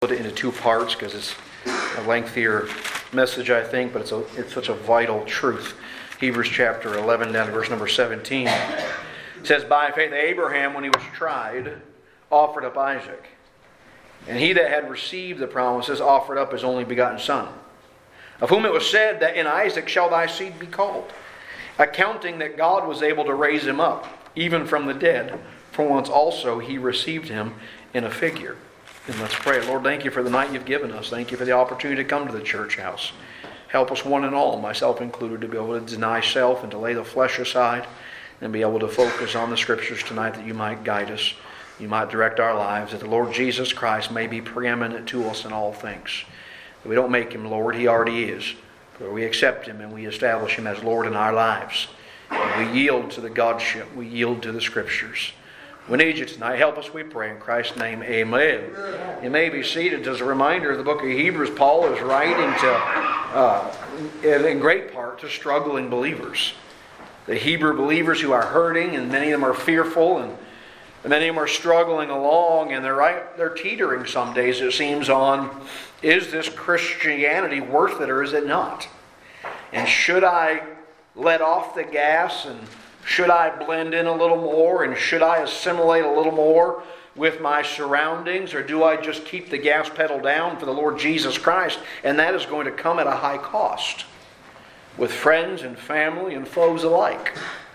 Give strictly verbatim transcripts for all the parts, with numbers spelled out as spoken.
Split it into two parts because it's a lengthier message, I think, but it's a, it's such a vital truth. Hebrews chapter eleven, down to verse number seventeen. It says, "By faith Abraham, when he was tried, offered up Isaac. And he that had received the promises offered up his only begotten son, of whom it was said that in Isaac shall thy seed be called, accounting that God was able to raise him up, even from the dead, for once also he received him in a figure." And let's pray. Lord, thank you for the night you've given us. Thank you for the opportunity to come to the church house. Help us one and all, myself included, to be able to deny self and to lay the flesh aside and be able to focus on the Scriptures tonight, that you might guide us, you might direct our lives, that the Lord Jesus Christ may be preeminent to us in all things. That we don't make him Lord, he already is. But we accept him and we establish him as Lord in our lives. And we yield to the Godship. We yield to the Scriptures. We need you tonight. Help us, we pray. In Christ's name, amen. You may be seated. As a reminder, the book of Hebrews, Paul is writing to, uh, in great part, to struggling believers. The Hebrew believers who are hurting, and many of them are fearful, and many of them are struggling along, and they're right, they're teetering some days, it seems, on, is this Christianity worth it or is it not? And should I let off the gas, and should I blend in a little more, and should I assimilate a little more with my surroundings, or do I just keep the gas pedal down for the Lord Jesus Christ? And that is going to come at a high cost with friends and family and foes alike.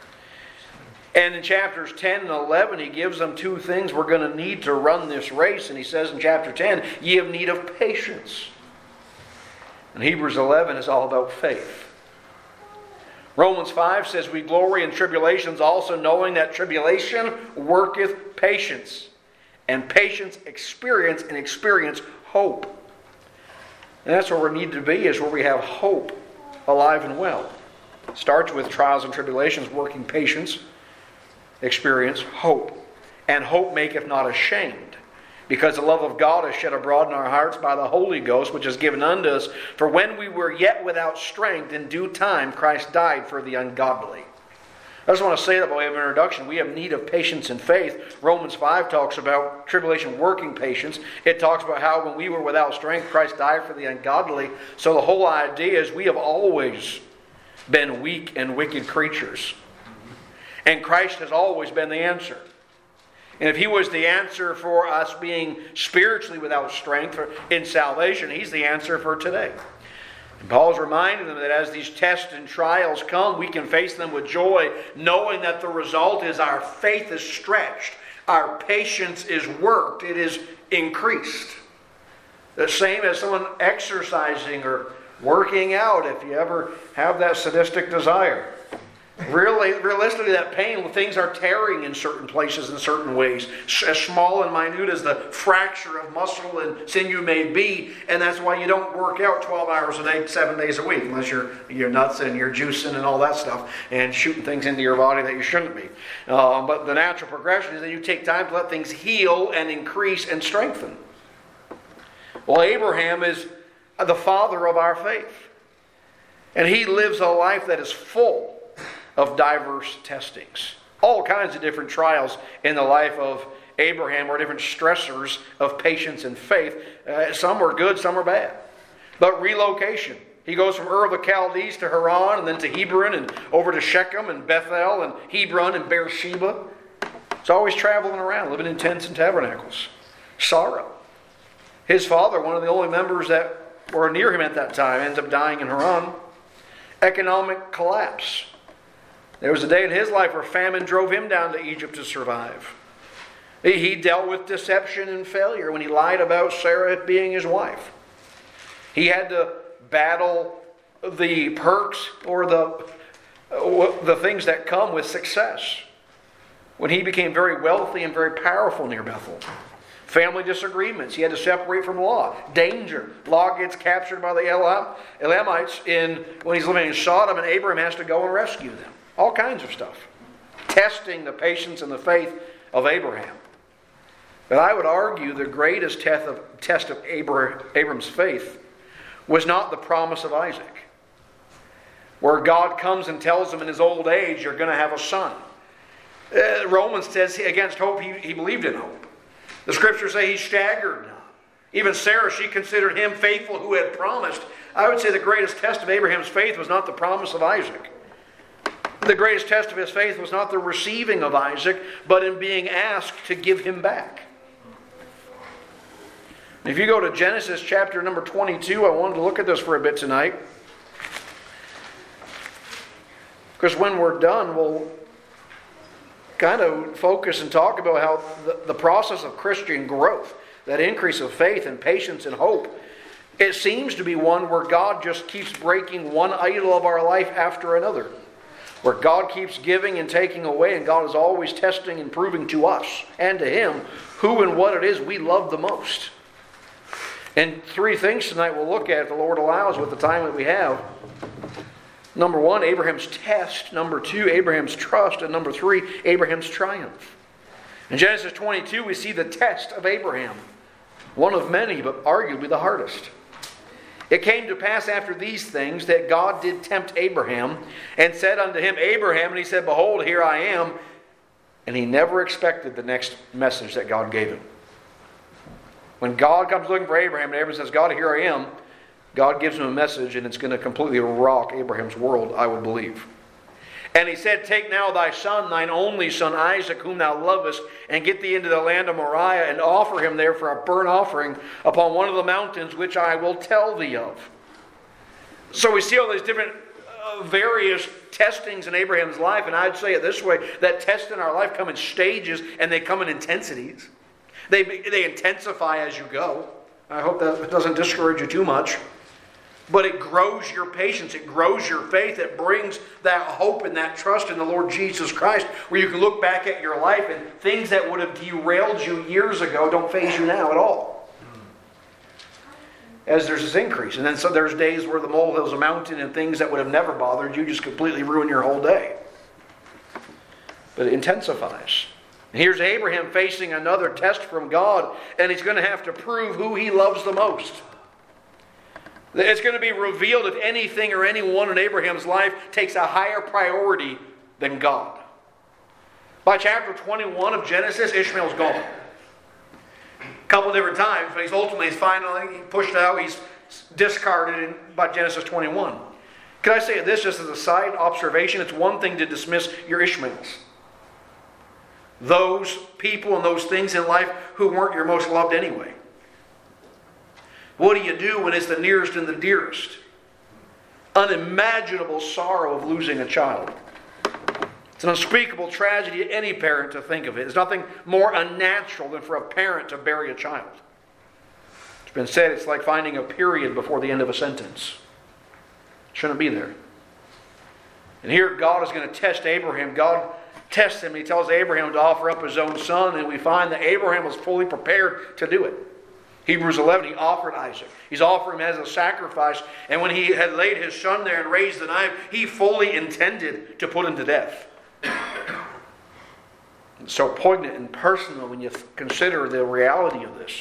And in chapters ten and eleven, he gives them two things we're going to need to run this race. And he says in chapter ten, ye have need of patience. And Hebrews eleven is all about faith. Romans five says, we glory in tribulations, also knowing that tribulation worketh patience. And patience experience, and experience hope. And that's where we need to be, is where we have hope alive and well. It starts with trials and tribulations, working patience, experience hope. And hope maketh not ashamed, because the love of God is shed abroad in our hearts by the Holy Ghost, which is given unto us. For when we were yet without strength, in due time Christ died for the ungodly. I just want to say that by way of introduction. We have need of patience and faith. Romans five talks about tribulation working patience. It talks about how when we were without strength, Christ died for the ungodly. So the whole idea is we have always been weak and wicked creatures. And Christ has always been the answer. And if he was the answer for us being spiritually without strength in salvation, he's the answer for today. And Paul's reminding them that as these tests and trials come, we can face them with joy, knowing that the result is our faith is stretched, our patience is worked, it is increased. The same as someone exercising or working out, if you ever have that sadistic desire. Really, realistically, that pain, things are tearing in certain places in certain ways. As small and minute as the fracture of muscle and sinew may be, and that's why you don't work out twelve hours a day, seven days a week, unless you're you're nuts and you're juicing and all that stuff, and shooting things into your body that you shouldn't be. Uh, but the natural progression is that you take time to let things heal and increase and strengthen. Well, Abraham is the father of our faith, and he lives a life that is full of diverse testings. All kinds of different trials in the life of Abraham, or different stressors of patience and faith. Uh, some were good, some were bad. But relocation. He goes from Ur of the Chaldees to Haran, and then to Hebron, and over to Shechem and Bethel and Hebron and Beersheba. He's always traveling around, living in tents and tabernacles. Sorrow. His father, one of the only members that were near him at that time, ends up dying in Haran. Economic collapse. There was a day in his life where famine drove him down to Egypt to survive. He dealt with deception and failure when he lied about Sarah being his wife. He had to battle the perks or the, the things that come with success when he became very wealthy and very powerful near Bethel. Family disagreements. He had to separate from Lot. Danger. Lot gets captured by the Elam, Elamites in, when he's living in Sodom, and Abraham has to go and rescue them. All kinds of stuff. Testing the patience and the faith of Abraham. But I would argue the greatest test of, test of Abraham's faith was not the promise of Isaac, where God comes and tells him in his old age, you're going to have a son. Uh, Romans says against hope, he, he believed in hope. The scriptures say he staggered not. Even Sarah, she considered him faithful who had promised. I would say the greatest test of Abraham's faith was not the promise of Isaac. The greatest test of his faith was not the receiving of Isaac, but in being asked to give him back. If you go to Genesis chapter number twenty-two, I wanted to look at this for a bit tonight. Because when we're done, we'll kind of focus and talk about how the, the process of Christian growth, that increase of faith and patience and hope, it seems to be one where God just keeps breaking one idol of our life after another. Where God keeps giving and taking away, and God is always testing and proving to us and to Him who and what it is we love the most. And three things tonight we'll look at if the Lord allows with the time that we have. Number one, Abraham's test. Number two, Abraham's trust. And number three, Abraham's triumph. In Genesis twenty-two, we see the test of Abraham. One of many, but arguably the hardest. It came to pass after these things that God did tempt Abraham and said unto him, Abraham, and he said, Behold, here I am. And he never expected the next message that God gave him. When God comes looking for Abraham, and Abraham says, God, here I am, God gives him a message, and it's going to completely rock Abraham's world, I would believe. And he said, Take now thy son, thine only son Isaac, whom thou lovest, and get thee into the land of Moriah, and offer him there for a burnt offering upon one of the mountains which I will tell thee of. So we see all these different uh, various testings in Abraham's life, and I'd say it this way, that tests in our life come in stages, and they come in intensities. They, they intensify as you go. I hope that doesn't discourage you too much. But it grows your patience. It grows your faith. It brings that hope and that trust in the Lord Jesus Christ, where you can look back at your life and things that would have derailed you years ago don't faze you now at all. As there's this increase. And then so there's days where the molehill's a mountain and things that would have never bothered you just completely ruin your whole day. But it intensifies. And here's Abraham facing another test from God, and he's going to have to prove who he loves the most. It's going to be revealed if anything or anyone in Abraham's life takes a higher priority than God. By chapter twenty-one of Genesis, Ishmael's gone. A couple different times, but he's ultimately, he's finally pushed out, he's discarded in, by Genesis twenty-one. Can I say this just as a side observation? It's one thing to dismiss your Ishmaels. Those people and those things in life who weren't your most loved anyway. What do you do when it's the nearest and the dearest? Unimaginable sorrow of losing a child. It's an unspeakable tragedy to any parent to think of it. There's nothing more unnatural than for a parent to bury a child. It's been said it's like finding a period before the end of a sentence. It shouldn't be there. And here God is going to test Abraham. God tests him. He tells Abraham to offer up his own son, and we find that Abraham was fully prepared to do it. Hebrews eleven, he offered Isaac. He's offering him as a sacrifice. And when he had laid his son there and raised the knife, he fully intended to put him to death. It's so poignant and personal when you consider the reality of this.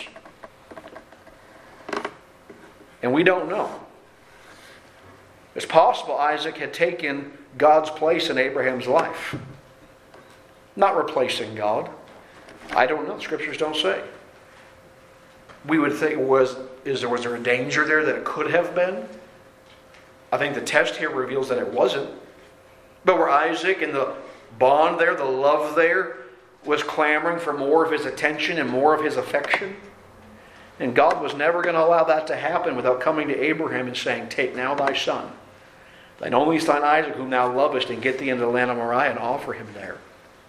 And we don't know. It's possible Isaac had taken God's place in Abraham's life. Not replacing God. I don't know. Scriptures don't say. We would think, was, is there, was there a danger there that it could have been? I think the text here reveals that it wasn't. But where Isaac and the bond there, the love there, was clamoring for more of his attention and more of his affection. And God was never going to allow that to happen without coming to Abraham and saying, Take now thy son, thine only son Isaac, whom thou lovest, and get thee into the land of Moriah and offer him there.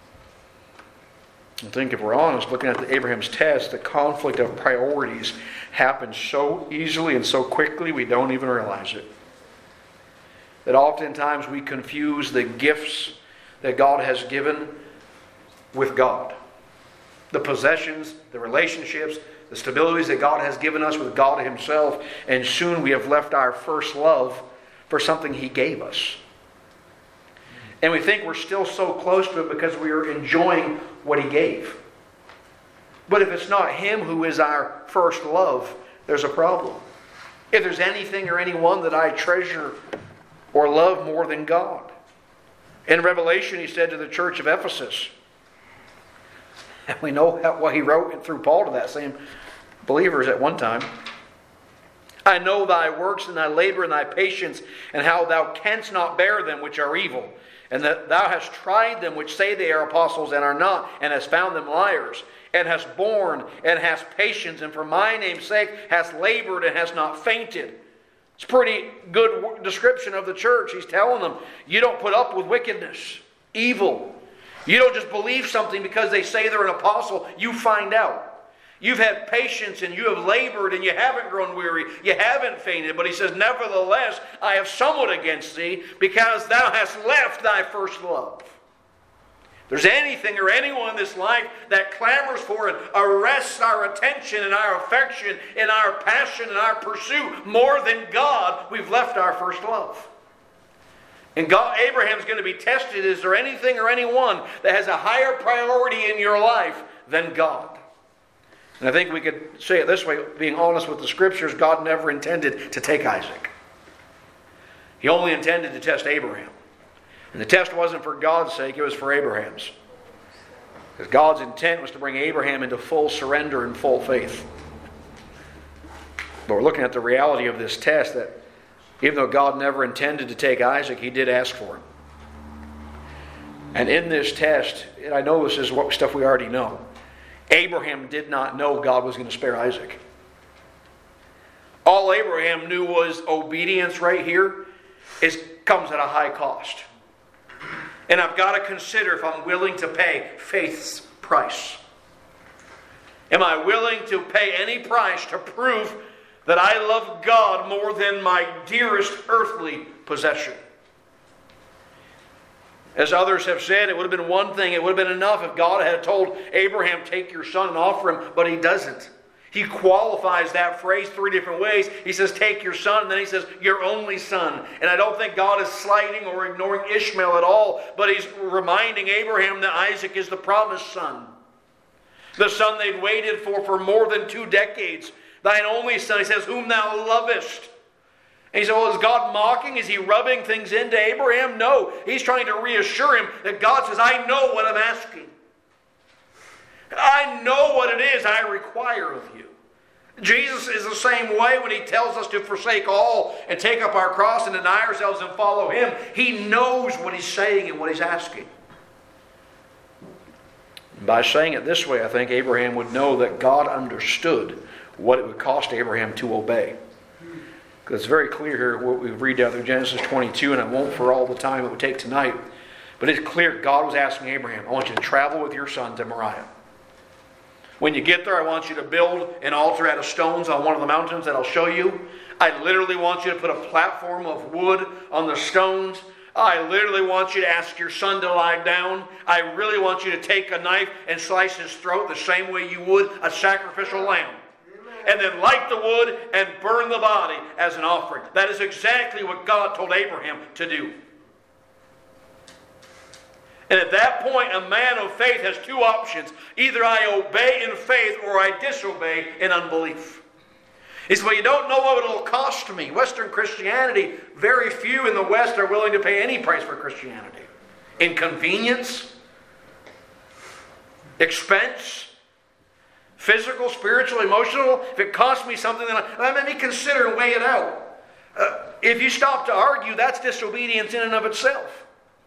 I think if we're honest, looking at the Abraham's test, the conflict of priorities happens so easily and so quickly we don't even realize it. That oftentimes we confuse the gifts that God has given with God. The possessions, the relationships, the stabilities that God has given us with God Himself, and soon we have left our first love for something He gave us. And we think we're still so close to it because we are enjoying what He gave. But if it's not Him who is our first love, there's a problem. If there's anything or anyone that I treasure or love more than God. In Revelation, He said to the church of Ephesus, and we know what He wrote through Paul to that same believers at one time. I know thy works and thy labor and thy patience, and how thou canst not bear them which are evil, and that thou hast tried them which say they are apostles and are not, and hast found them liars, and hast borne and hast patience, and for my name's sake hast labored and hast not fainted. It's a pretty good description of the church. He's telling them, you don't put up with wickedness, evil. You don't just believe something because they say they're an apostle. You find out. You've had patience and you have labored and you haven't grown weary. You haven't fainted. But he says, nevertheless, I have somewhat against thee, because thou hast left thy first love. If there's anything or anyone in this life that clamors for and arrests our attention and our affection and our passion and our pursuit more than God, we've left our first love. And God, Abraham's going to be tested. Is there anything or anyone that has a higher priority in your life than God? And I think we could say it this way, being honest with the Scriptures, God never intended to take Isaac. He only intended to test Abraham. And the test wasn't for God's sake, it was for Abraham's. Because God's intent was to bring Abraham into full surrender and full faith. But we're looking at the reality of this test, that even though God never intended to take Isaac, He did ask for him. And in this test, and I know this is what stuff we already know, Abraham did not know God was going to spare Isaac. All Abraham knew was obedience right here is comes at a high cost. And I've got to consider if I'm willing to pay faith's price. Am I willing to pay any price to prove that I love God more than my dearest earthly possession? As others have said, it would have been one thing, it would have been enough if God had told Abraham, take your son and offer him, but He doesn't. He qualifies that phrase three different ways. He says, take your son, and then He says, your only son. And I don't think God is slighting or ignoring Ishmael at all, but He's reminding Abraham that Isaac is the promised son. The son they'd waited for for more than two decades. Thine only son, He says, whom thou lovest. And he said, well, is God mocking? Is He rubbing things into Abraham? No. He's trying to reassure him that God says, I know what I'm asking. I know what it is I require of you. Jesus is the same way when He tells us to forsake all and take up our cross and deny ourselves and follow Him. He knows what He's saying and what He's asking. By saying it this way, I think Abraham would know that God understood what it would cost Abraham to obey. Because it's very clear here what we read down through Genesis twenty-two, and I won't for all the time it would take tonight. But it's clear God was asking Abraham, I want you to travel with your son to Moriah. When you get there, I want you to build an altar out of stones on one of the mountains that I'll show you. I literally want you to put a platform of wood on the stones. I literally want you to ask your son to lie down. I really want you to take a knife and slice his throat the same way you would a sacrificial lamb. And then light the wood and burn the body as an offering. That is exactly what God told Abraham to do. And at that point, a man of faith has two options. Either I obey in faith or I disobey in unbelief. He said, well, you don't know what it'll cost me. Western Christianity, very few in the West are willing to pay any price for Christianity. Inconvenience, expense, physical, spiritual, emotional. If it costs me something, then I, let me consider and weigh it out. Uh, if you stop to argue, that's disobedience in and of itself.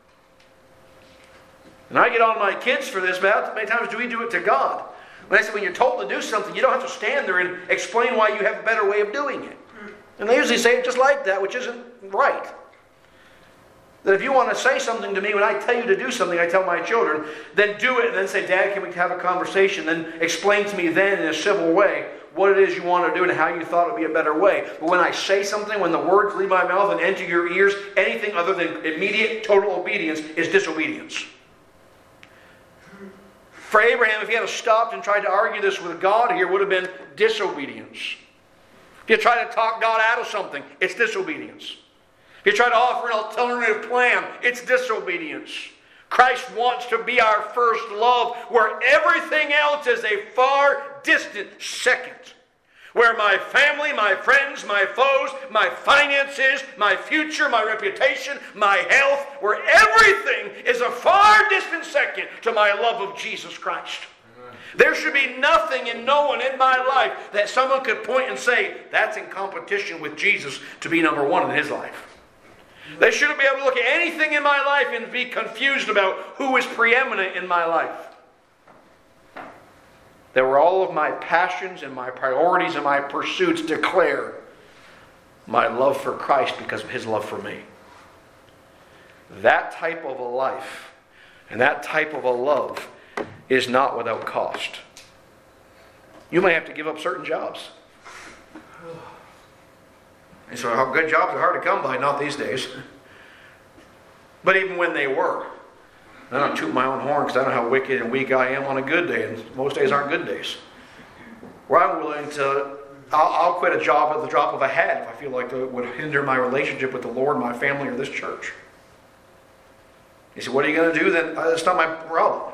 And I get on my kids for this, but how many times do we do it to God? When I say, when you're told to do something, you don't have to stand there and explain why you have a better way of doing it. And they usually say it just like that, which isn't right. That if you want to say something to me, when I tell you to do something, I tell my children, then do it and then say, Dad, can we have a conversation? Then explain to me then in a civil way what it is you want to do and how you thought it would be a better way. But when I say something, when the words leave my mouth and enter your ears, anything other than immediate, total obedience is disobedience. For Abraham, if he had stopped and tried to argue this with God here, it would have been disobedience. If you try to talk God out of something, it's disobedience. If you try to offer an alternative plan, it's disobedience. Christ wants to be our first love, where everything else is a far distant second. Where my family, my friends, my foes, my finances, my future, my reputation, my health, where everything is a far distant second to my love of Jesus Christ. Amen. There should be nothing and no one in my life that someone could point and say, that's in competition with Jesus to be number one in his life. They shouldn't be able to look at anything in my life and be confused about who is preeminent in my life. That where all of my passions and my priorities and my pursuits declare my love for Christ because of his love for me. That type of a life and that type of a love is not without cost. You may have to give up certain jobs. And so how good jobs are hard to come by, not these days. But even when they were, I don't toot my own horn because I know how wicked and weak I am on a good day, and most days aren't good days. Where I'm willing to, I'll, I'll quit a job at the drop of a hat if I feel like it would hinder my relationship with the Lord, my family, or this church. You say, what are you going to do then? That's not my problem.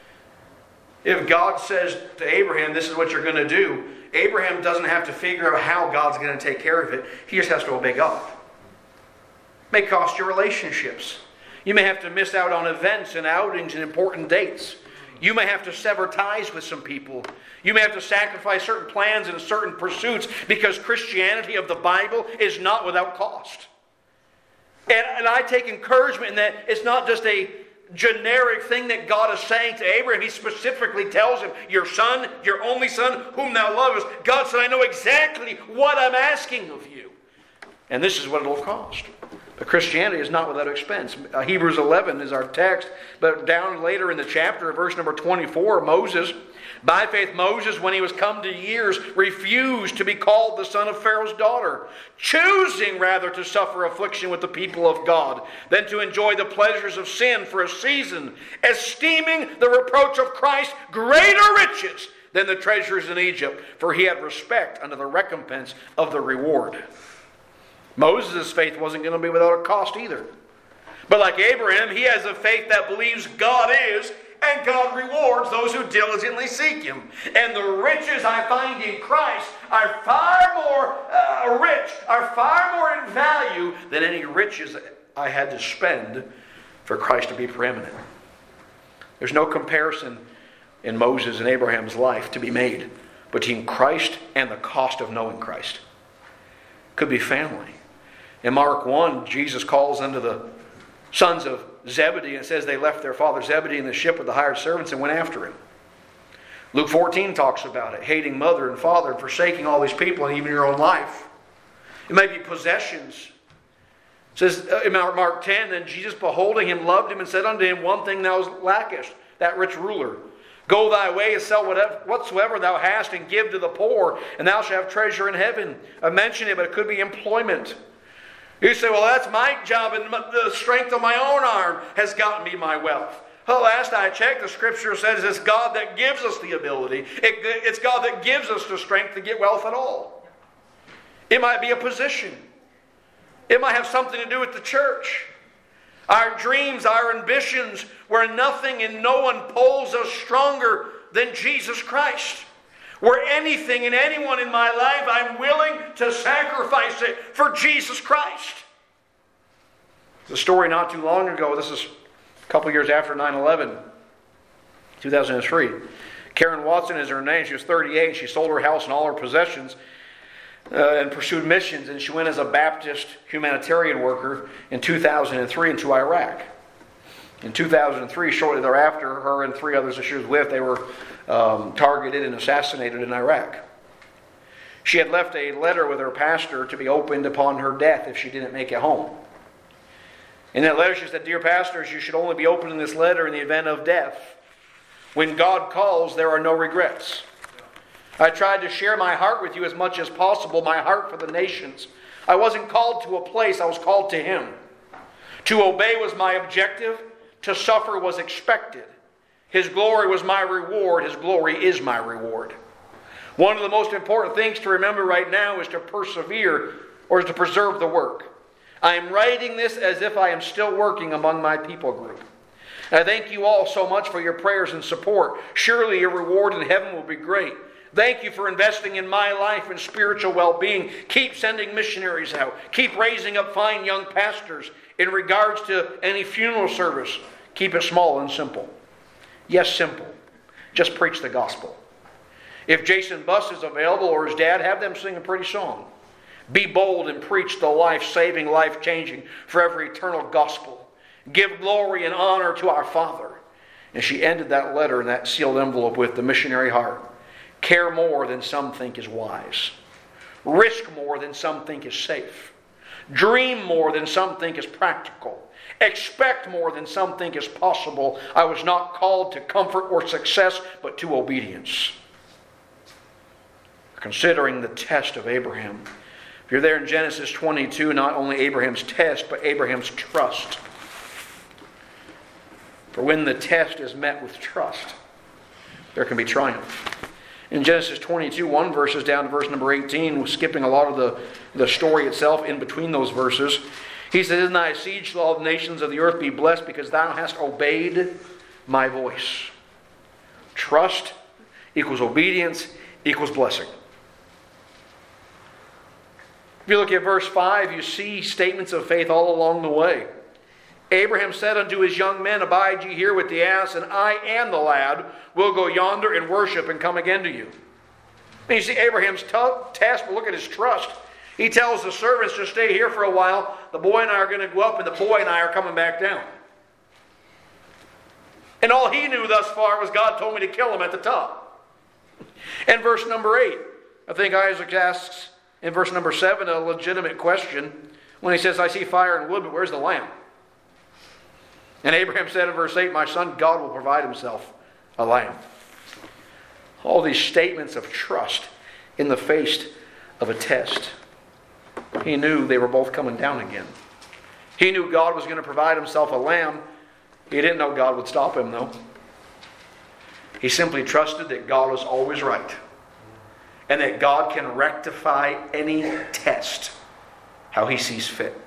If God says to Abraham, this is what you're going to do, Abraham doesn't have to figure out how God's going to take care of it. He just has to obey God. It may cost you relationships. You may have to miss out on events and outings and important dates. You may have to sever ties with some people. You may have to sacrifice certain plans and certain pursuits because Christianity of the Bible is not without cost. And, and I take encouragement in that it's not just a generic thing that God is saying to Abraham. He specifically tells him, your son, your only son, whom thou lovest. God said, I know exactly what I'm asking of you. And this is what it will cost. But Christianity is not without expense. Uh, Hebrews eleven is our text. But down later in the chapter, verse number twenty-four, Moses, by faith Moses, when he was come to years, refused to be called the son of Pharaoh's daughter, choosing rather to suffer affliction with the people of God than to enjoy the pleasures of sin for a season, esteeming the reproach of Christ greater riches than the treasures in Egypt, for he had respect unto the recompense of the reward. Moses' faith wasn't going to be without a cost either. But like Abraham, he has a faith that believes God is, and God rewards those who diligently seek him. And the riches I find in Christ are far more uh, rich, are far more in value than any riches I had to spend for Christ to be preeminent. There's no comparison in Moses and Abraham's life to be made between Christ and the cost of knowing Christ. Could be family. In Mark one, Jesus calls unto the sons of Zebedee, and it says they left their father Zebedee in the ship with the hired servants and went after him. Luke fourteen talks about it, hating mother and father and forsaking all these people and even your own life. It may be possessions. It says in Mark ten, then Jesus beholding him loved him and said unto him, one thing thou lackest, that rich ruler. Go thy way and sell whatsoever thou hast and give to the poor, and thou shalt have treasure in heaven. I mentioned it, but it could be employment. You say, well, that's my job, and the strength of my own arm has gotten me my wealth. Well, last I checked, the Scripture says it's God that gives us the ability. It, it's God that gives us the strength to get wealth at all. It might be a position. It might have something to do with the church. Our dreams, our ambitions, where nothing and no one pulls us stronger than Jesus Christ. Where anything and anyone in my life, I'm willing to sacrifice it for Jesus Christ. The story not too long ago, this is a couple years after nine eleven, two thousand three. Karen Watson is her name. She was thirty-eight. She sold her house and all her possessions uh, and pursued missions. And she went as a Baptist humanitarian worker in two thousand three into Iraq. In two thousand three, shortly thereafter, her and three others that she was with, they were um, targeted and assassinated in Iraq. She had left a letter with her pastor to be opened upon her death if she didn't make it home. In that letter she said, dear pastors, you should only be opening this letter in the event of death. When God calls, there are no regrets. I tried to share my heart with you as much as possible, my heart for the nations. I wasn't called to a place, I was called to Him. To obey was my objective. To suffer was expected. His glory was my reward. His glory is my reward. One of the most important things to remember right now is to persevere or to preserve the work. I am writing this as if I am still working among my people group. And I thank you all so much for your prayers and support. Surely your reward in heaven will be great. Thank you for investing in my life and spiritual well-being. Keep sending missionaries out. Keep raising up fine young pastors. In regards to any funeral service, keep it small and simple. Yes, simple. Just preach the gospel. If Jason Buss is available or his dad, have them sing a pretty song. Be bold and preach the life-saving, life-changing, forever eternal gospel. Give glory and honor to our Father. And she ended that letter in that sealed envelope with the missionary heart. Care more than some think is wise. Risk more than some think is safe. Dream more than some think is practical. Expect more than some think is possible. I was not called to comfort or success, but to obedience. Considering the test of Abraham. If you're there in Genesis twenty-two, not only Abraham's test, but Abraham's trust. For when the test is met with trust, there can be triumph. In Genesis twenty-two, one verses down to verse number eighteen, skipping a lot of the, the story itself in between those verses, he says, "In thy seed shall all the nations of the earth be blessed, because thou hast obeyed my voice." Trust equals obedience equals blessing. If you look at verse five, you see statements of faith all along the way. Abraham said unto his young men, "Abide ye here with the ass, and I and the lad will go yonder and worship and come again to you." And you see Abraham's t- task, but look at his trust. He tells the servants to stay here for a while. The boy and I are going to go up, and the boy and I are coming back down. And all he knew thus far was God told me to kill him at the top. And verse number eight, I think Isaac asks in verse number seven a legitimate question when he says, "I see fire and wood, but where's the lamb?" And Abraham said in verse eight, "My son, God will provide himself a lamb." All these statements of trust in the face of a test. He knew they were both coming down again. He knew God was going to provide himself a lamb. He didn't know God would stop him, though. He simply trusted that God was always right, and that God can rectify any test how he sees fit.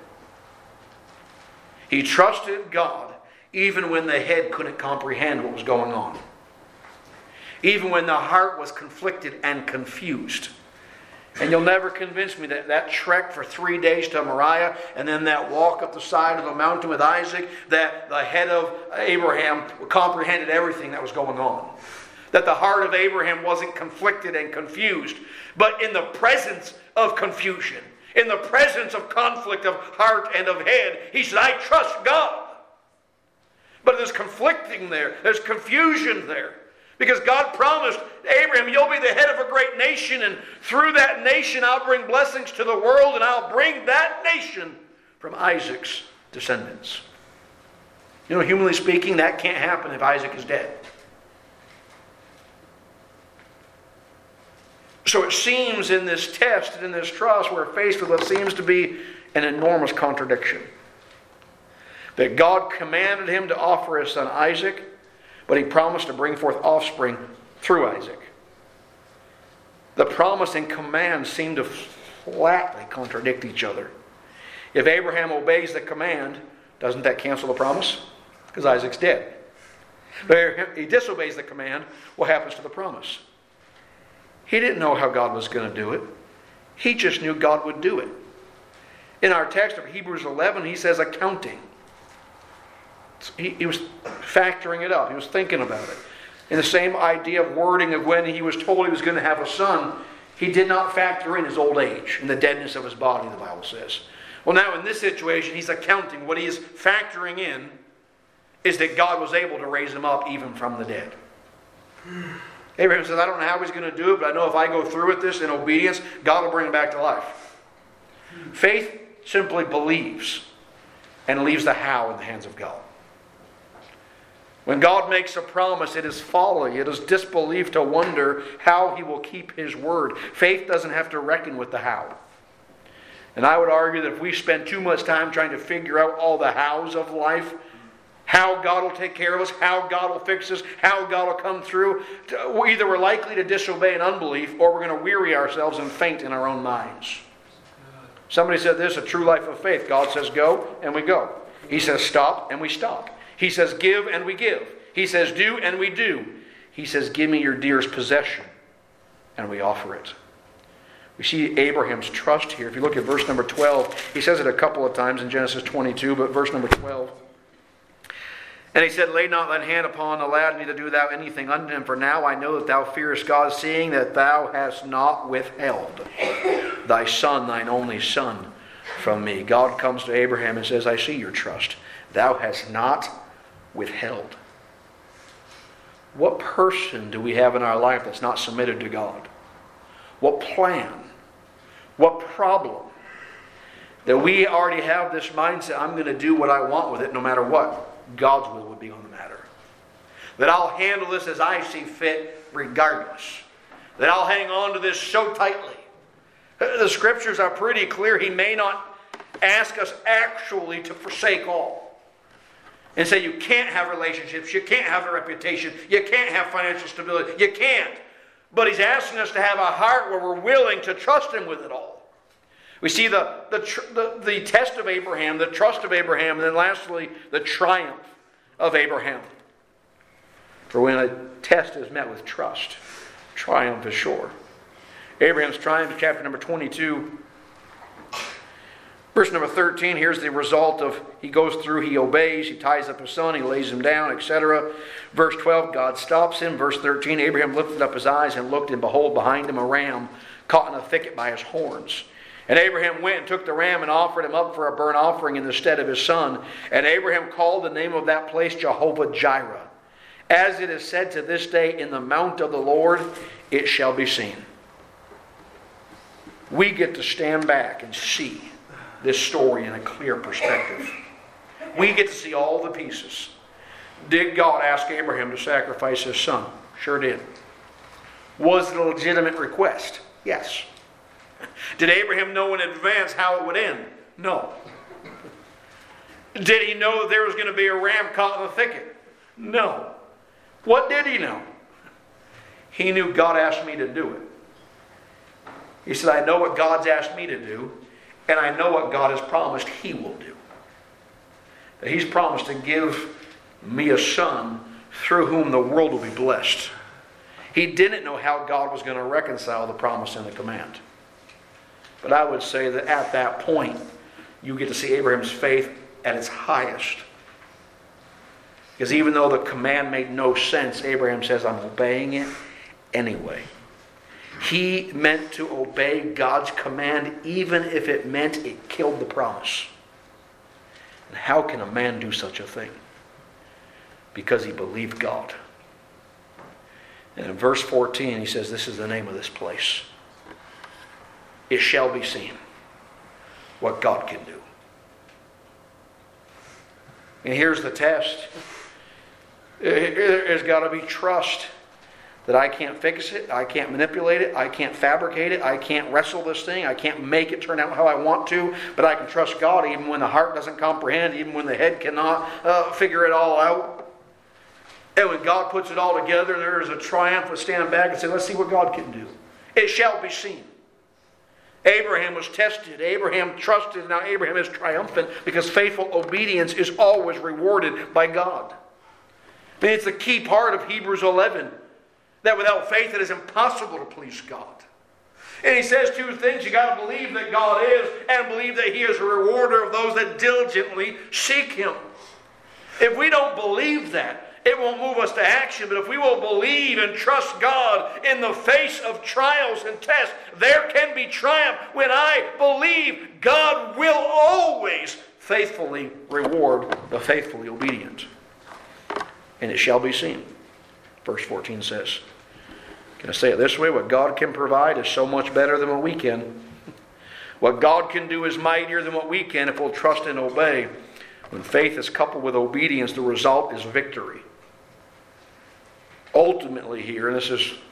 He trusted God even when the head couldn't comprehend what was going on. Even when the heart was conflicted and confused. And you'll never convince me that that trek for three days to Moriah and then that walk up the side of the mountain with Isaac, that the head of Abraham comprehended everything that was going on. That the heart of Abraham wasn't conflicted and confused. But in the presence of confusion, in the presence of conflict of heart and of head, he said, "I trust God." But there's conflicting there. There's confusion there. Because God promised Abraham, "You'll be the head of a great nation, and through that nation I'll bring blessings to the world, and I'll bring that nation from Isaac's descendants." You know, humanly speaking, that can't happen if Isaac is dead. So it seems in this test and in this trust, we're faced with what seems to be an enormous contradiction. That God commanded him to offer his son Isaac, but he promised to bring forth offspring through Isaac. The promise and command seem to flatly contradict each other. If Abraham obeys the command, doesn't that cancel the promise? Because Isaac's dead. But if he disobeys the command, what happens to the promise? He didn't know how God was going to do it. He just knew God would do it. In our text of Hebrews eleven, he says accounting. He, he was factoring it up. He was thinking about it. In the same idea of wording of when he was told he was going to have a son, he did not factor in his old age and the deadness of his body, the Bible says. Well, now in this situation, he's accounting. What he is factoring in is that God was able to raise him up even from the dead. Abraham says, "I don't know how he's going to do it, but I know if I go through with this in obedience, God will bring him back to life." Faith simply believes and leaves the how in the hands of God. When God makes a promise, it is folly. It is disbelief to wonder how he will keep his word. Faith doesn't have to reckon with the how. And I would argue that if we spend too much time trying to figure out all the hows of life, how God will take care of us, how God will fix us, how God will come through, either we're likely to disobey in unbelief, or we're going to weary ourselves and faint in our own minds. Somebody said this, a true life of faith. God says go, and we go. He says stop, and we stop. He says give, and we give. He says do, and we do. He says give me your dearest possession, and we offer it. We see Abraham's trust here. If you look at verse number twelve, he says it a couple of times in Genesis twenty-two, but verse number twelve. And he said, lay not thine hand upon the lad, neither do thou anything unto him. For now I know that thou fearest God, seeing that thou hast not withheld thy son, thine only son, from me. God comes to Abraham and says, I see your trust. Thou hast not withheld. What person do we have in our life that's not submitted to God? What plan? What problem? That we already have this mindset, I'm going to do what I want with it no matter what. God's will would be on the matter. That I'll handle this as I see fit regardless. That I'll hang on to this so tightly. The scriptures are pretty clear. He may not ask us actually to forsake all. And say you can't have relationships, you can't have a reputation, you can't have financial stability, you can't. But He's asking us to have a heart where we're willing to trust Him with it all. We see the, the, the, the test of Abraham, the trust of Abraham, and then lastly, the triumph of Abraham. For when a test is met with trust, triumph is sure. Abraham's triumph, chapter number twenty-two, verse number thirteen, here's the result of, he goes through, he obeys, he ties up his son, he lays him down, et cetera. Verse twelve, God stops him. Verse thirteen, Abraham lifted up his eyes and looked, and behold, behind him a ram caught in a thicket by his horns. And Abraham went and took the ram and offered him up for a burnt offering in the stead of his son. And Abraham called the name of that place Jehovah-Jireh. As it is said to this day, in the mount of the Lord it shall be seen. We get to stand back and see this story in a clear perspective. We get to see all the pieces. Did God ask Abraham to sacrifice his son? Sure did. Was it a legitimate request? Yes. Did Abraham know in advance how it would end? No. Did he know that there was going to be a ram caught in the thicket? No. What did he know? He knew God asked me to do it. He said, I know what God's asked me to do, and I know what God has promised He will do. That He's promised to give me a son through whom the world will be blessed. He didn't know how God was going to reconcile the promise and the command. But I would say that at that point, you get to see Abraham's faith at its highest. Because even though the command made no sense, Abraham says, I'm obeying it anyway. He meant to obey God's command even if it meant it killed the promise. And how can a man do such a thing? Because he believed God. And in verse fourteen, he says, this is the name of this place. It shall be seen what God can do. And here's the test. There's got to be trust that I can't fix it, I can't manipulate it, I can't fabricate it, I can't wrestle this thing, I can't make it turn out how I want to, but I can trust God even when the heart doesn't comprehend, even when the head cannot uh, figure it all out. And when God puts it all together, there is a triumph to stand back and say, let's see what God can do. It shall be seen. Abraham was tested. Abraham trusted. Now Abraham is triumphant because faithful obedience is always rewarded by God. I mean, it's the key part of Hebrews eleven. That without faith it is impossible to please God. And he says two things. You got to believe that God is and believe that He is a rewarder of those that diligently seek Him. If we don't believe that, it won't move us to action. But if we will believe and trust God in the face of trials and tests, there can be triumph. When I believe, God will always faithfully reward the faithfully obedient. And it shall be seen. Verse fourteen says, can I say it this way? What God can provide is so much better than what we can. What God can do is mightier than what we can if we'll trust and obey. When faith is coupled with obedience, the result is victory. Ultimately here, and this is,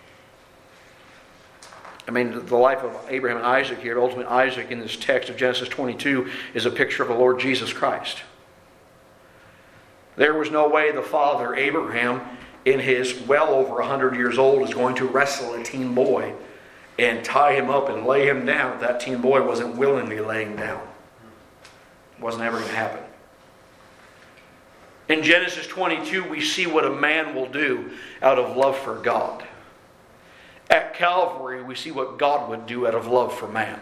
I mean, the life of Abraham and Isaac here, ultimately Isaac in this text of Genesis twenty-two is a picture of the Lord Jesus Christ. There was no way the father, Abraham, in his well over one hundred years old, is going to wrestle a teen boy and tie him up and lay him down if that teen boy wasn't willingly laying down. It wasn't ever going to happen. In Genesis twenty-two, we see what a man will do out of love for God. At Calvary, we see what God would do out of love for man.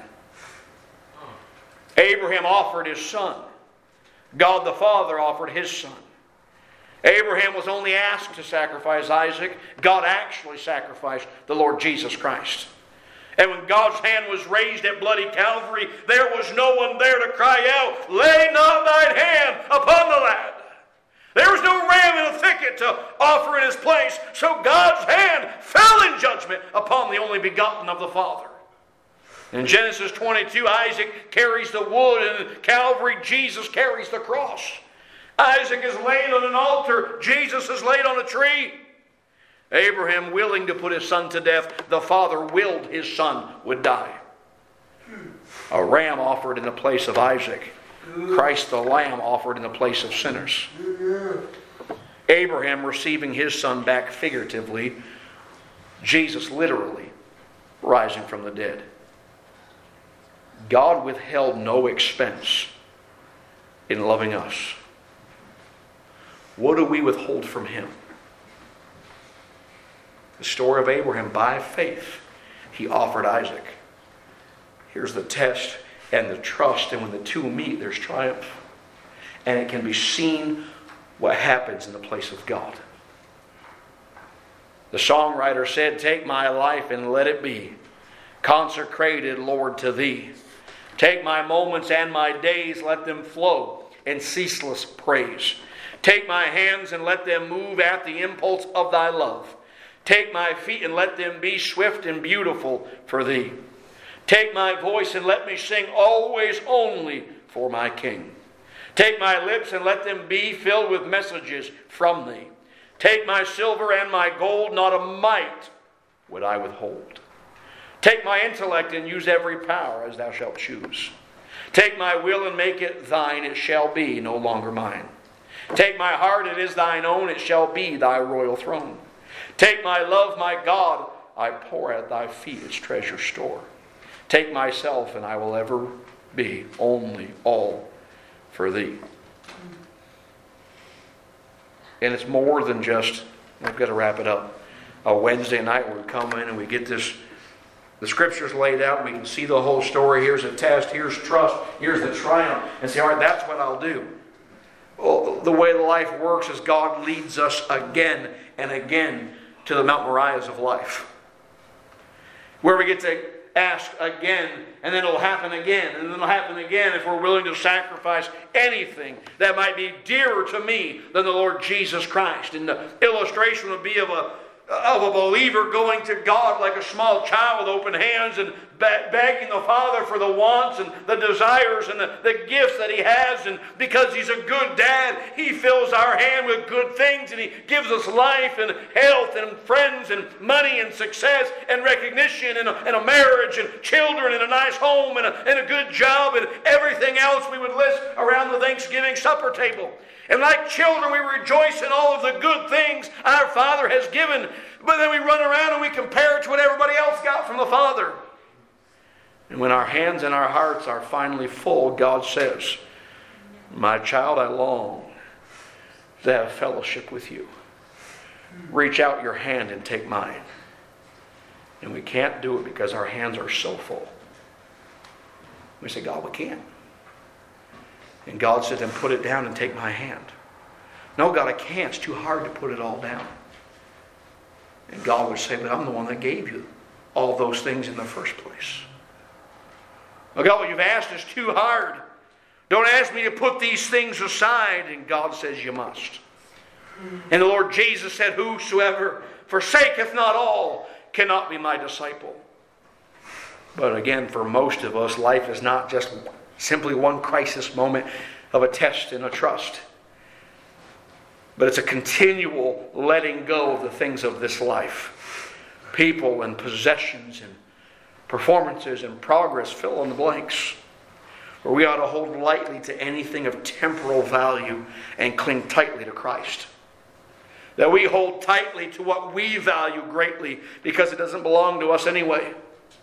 Abraham offered his son. God the Father offered his son. Abraham was only asked to sacrifice Isaac. God actually sacrificed the Lord Jesus Christ. And when God's hand was raised at bloody Calvary, there was no one there to cry out, "Lay not thine hand upon the lad." There was no ram in a thicket to offer in his place. So God's hand fell in judgment upon the only begotten of the Father. In Genesis twenty-two, Isaac carries the wood, and in Calvary, Jesus carries the cross. Isaac is laid on an altar. Jesus is laid on a tree. Abraham willing to put his son to death. The Father willed his son would die. A ram offered in the place of Isaac. Christ the Lamb offered in the place of sinners. Abraham receiving his son back figuratively. Jesus literally rising from the dead. God withheld no expense in loving us. What do we withhold from Him? The story of Abraham, by faith, he offered Isaac. Here's the test and the trust, and when the two meet, there's triumph. And it can be seen what happens in the place of God. The songwriter said, "Take my life and let it be consecrated, Lord, to Thee. Take my moments and my days, let them flow in ceaseless praise. Take my hands and let them move at the impulse of Thy love. Take my feet and let them be swift and beautiful for Thee. Take my voice and let me sing always only for my King. Take my lips and let them be filled with messages from Thee. Take my silver and my gold, not a mite would I withhold. Take my intellect and use every power as Thou shalt choose. Take my will and make it Thine, it shall be no longer mine. Take my heart, it is Thine own, it shall be Thy royal throne. Take my love, my God, I pour at Thy feet its treasure store. Take myself, and I will ever be only all for Thee." And it's more than just, I've got to wrap it up, a Wednesday night where we come in and we get this, the Scriptures laid out, we can see the whole story, here's a test, here's trust, here's the triumph, and say, all right, that's what I'll do. Well, the way life works is God leads us again and again to the Mount Moriahs of life, where we get to ask again, and then it'll happen again, and then it'll happen again if we're willing to sacrifice anything that might be dearer to me than the Lord Jesus Christ. And the illustration would be of a of a believer going to God like a small child with open hands and begging the Father for the wants and the desires and the, the gifts that He has. And because He's a good dad, He fills our hand with good things, and He gives us life and health and friends and money and success and recognition and a, and a marriage and children and a nice home and a, and a good job and everything else we would list around the Thanksgiving supper table. And like children, we rejoice in all of the good things our Father has given. But then we run around and we compare it to what everybody else got from the Father. And when our hands and our hearts are finally full, God says, "My child, I long to have fellowship with you. Reach out your hand and take mine." And we can't do it because our hands are so full. We say, "God, we can't." And God said, "Then put it down and take my hand." "No, God, I can't. It's too hard to put it all down." And God would say, "But I'm the one that gave you all those things in the first place." "Oh, God, what you've asked is too hard. Don't ask me to put these things aside." And God says, "You must." And the Lord Jesus said, "Whosoever forsaketh not all cannot be my disciple." But again, for most of us, life is not just simply one crisis moment of a test and a trust. But it's a continual letting go of the things of this life. People and possessions and performances and progress, fill in the blanks. Where we ought to hold lightly to anything of temporal value and cling tightly to Christ. That we hold tightly to what we value greatly because it doesn't belong to us anyway.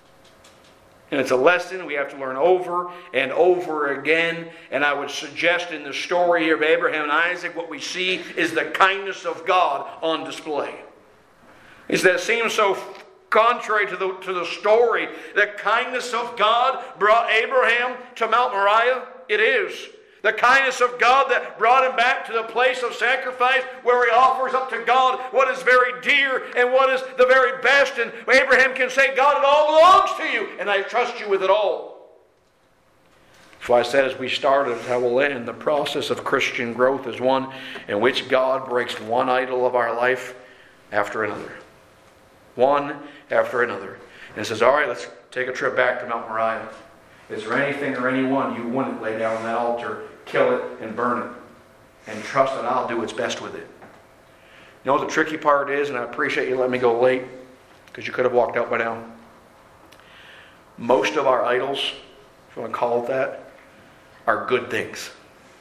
And it's a lesson we have to learn over and over again. And I would suggest in the story here of Abraham and Isaac, what we see is the kindness of God on display. Is that it seems so contrary to the, to the story. The kindness of God brought Abraham to Mount Moriah. It is. The kindness of God that brought him back to the place of sacrifice where he offers up to God what is very dear and what is the very best. And Abraham can say, God, it all belongs to you, and I trust you with it all. That's why I said as we started, how we'll end, the process of Christian growth is one in which God breaks one idol of our life after another. One after another. And says, all right, let's take a trip back to Mount Moriah. Is there anything or anyone you wouldn't lay down on that altar, kill it, and burn it? And trust that I'll do what's best with it. You know what the tricky part is, and I appreciate you letting me go late, because you could have walked out by now. Most of our idols, if you want to call it that, are good things.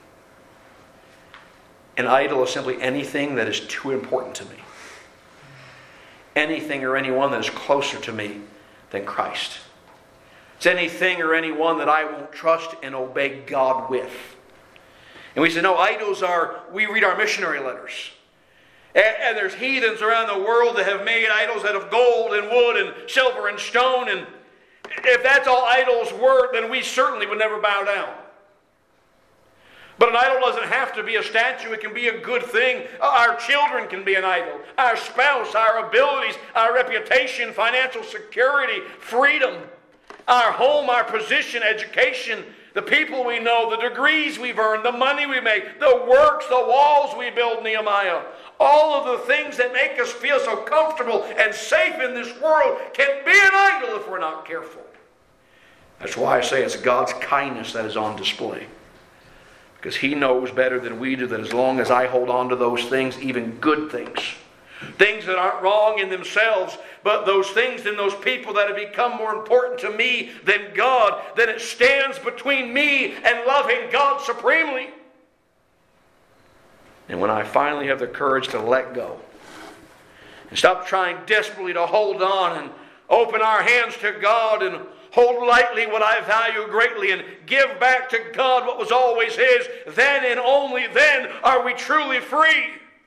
An idol is simply anything that is too important to me. Anything or anyone that is closer to me than Christ. It's anything or anyone that I won't trust and obey God with. And we say, no, idols are, we read our missionary letters. And, and there's heathens around the world that have made idols out of gold and wood and silver and stone. And if that's all idols were, then we certainly would never bow down. But an idol doesn't have to be a statue. It can be a good thing. Our children can be an idol. Our spouse, our abilities, our reputation, financial security, freedom. Our home, our position, education, the people we know, the degrees we've earned, the money we make, the works, the walls we build, Nehemiah. All of the things that make us feel so comfortable and safe in this world can be an idol if we're not careful. That's why I say it's God's kindness that is on display. Because He knows better than we do that as long as I hold on to those things, even good things, things that aren't wrong in themselves, but those things in those people that have become more important to me than God, then it stands between me and loving God supremely. And when I finally have the courage to let go and stop trying desperately to hold on and open our hands to God and hold lightly what I value greatly and give back to God what was always His, then and only then are we truly free.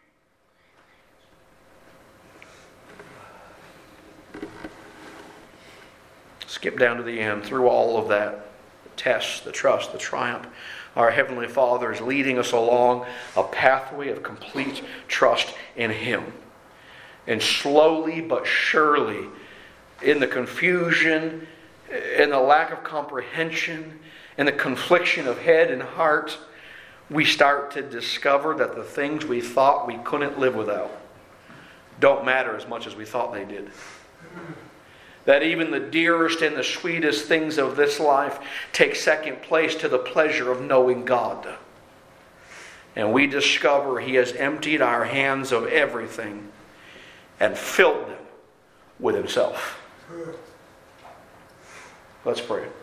Skip down to the end. Through all of that, the tests, the trust, the triumph, our Heavenly Father is leading us along a pathway of complete trust in Him. And slowly but surely, in the confusion, in the lack of comprehension, in the confliction of head and heart, we start to discover that the things we thought we couldn't live without don't matter as much as we thought they did. That even the dearest and the sweetest things of this life take second place to the pleasure of knowing God. And we discover He has emptied our hands of everything and filled them with Himself. Let's pray.